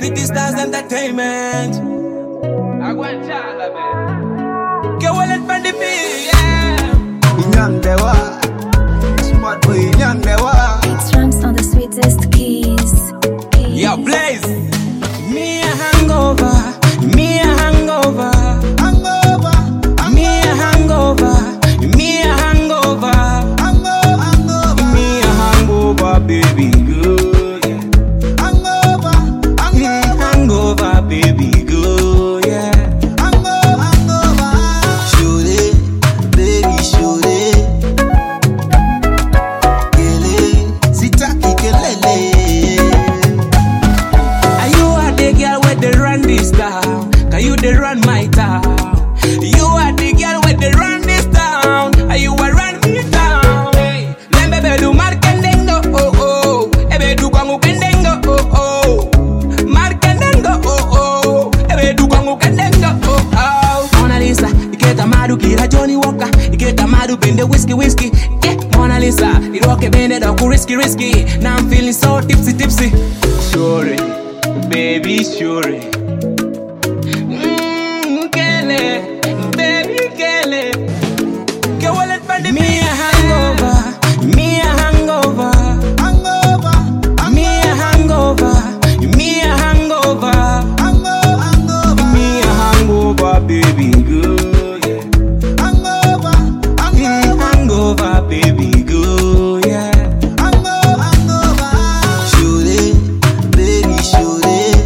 City Stars Entertainment. I want y'all, man. Get well and the beat, yeah. Young Dewa, smart boy, young Dewa. It's Rams on the sweetest keys. Yo, Blaze. Me a hangover, me a hangover, Hangover, me a hangover, me a hangover, hangover, me a hangover, baby girl, yeah. hangover, Hangover, baby girl, yeah. hangover. Shoot it, baby, shoot it. Kele, sitaki kelele. Are you are the girl with the run this town? Can you the run my town? You are the girl with the run this town. Are you a run me town? Hey, lembe do markendengo, oh oh. Ebe du kwangu kendengo, oh oh. Markendengo, oh oh. Ebe du kwangu kendengo, oh oh. Mona Lisa, iketa madu kira Johnny Walker. Iketa madu bende whiskey. Yeah, Mona Lisa, iroke bende doku risky. Now I'm feeling so tipsy. Sure, baby, sure. Kele, baby, Kele. Get well and find me a hangover, me a hangover, Hangover, me a hangover, me a hangover, hangover, me a hangover, baby girl, yeah. hangover, Hangover, baby girl, yeah. hangover. Shoot it, baby, shoot it.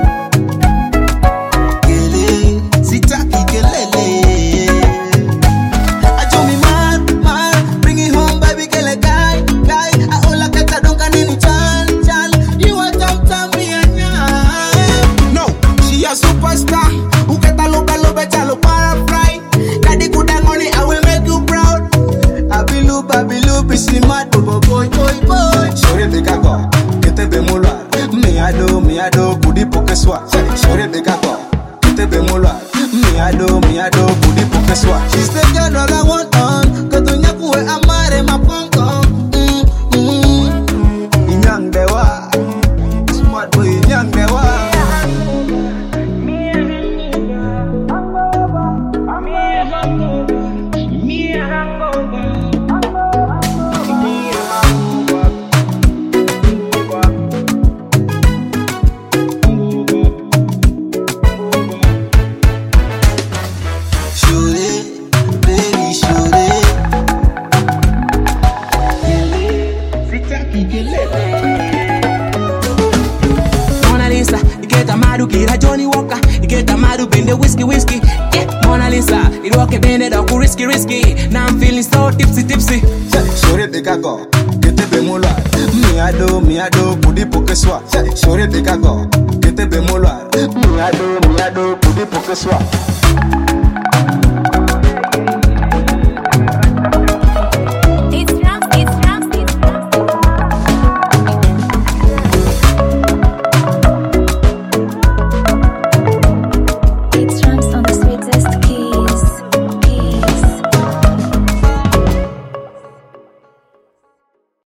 Kele, sitaki kelele. I told me mad, bring it home, baby, kele guy. I ola keta donka nini chan. You a tam me anya. No, she a superstar. Uketa lobe chalo para fry. Kadi kudangoni, I will make you proud. Abilu, she mad, boy. Shore de kako, kete be mulwa. Me ado, budi poke swa. Shore de kako, kete be mulwa. Me ado, budi poke swa. She's the girl all I want on. Katunya kuwe amare maponko. Young Dewa, smart boy, young Dewa. Shoot it, baby, shoot it. Sitaki kelele. Mona Lisa, iketa madu kira Johnny Walker. Iketa madu bende whiskey. Yeah, Mona Lisa, iroke bende doku risky. Now I'm feeling so tipsy. Shore de kako, kete be mulwa. Me ado, budi poke swa. Shore de kako, kete be mulwa. Me ado, budi poke swa.